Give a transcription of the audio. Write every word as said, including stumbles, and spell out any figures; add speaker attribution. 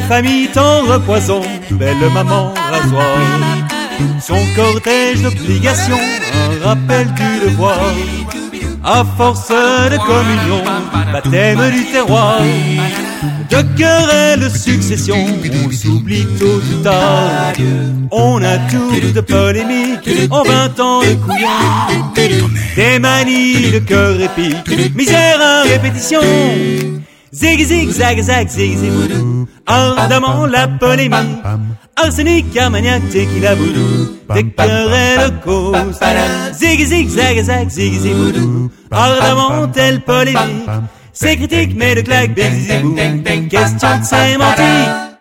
Speaker 1: belle famille, tendre poison, belle maman rasoir. Son cortège d'obligations, un rappel du devoir. À force de communion, baptême du terroir. De querelles de succession, on s'oublie tôt ou tard. On a tout de polémique, en vingt ans de couillon. Des manies de cœur épique, misère à répétition. Zig zig zag zag zig zig boudou, ardemment la polémique. Arsenic, armagnac, tequila boudou, des querelles cause. Zig zig zag zag zig zig boudou, ardemment telle polémique. C'est critique mais de claque, bing zig boum, question de sémantique.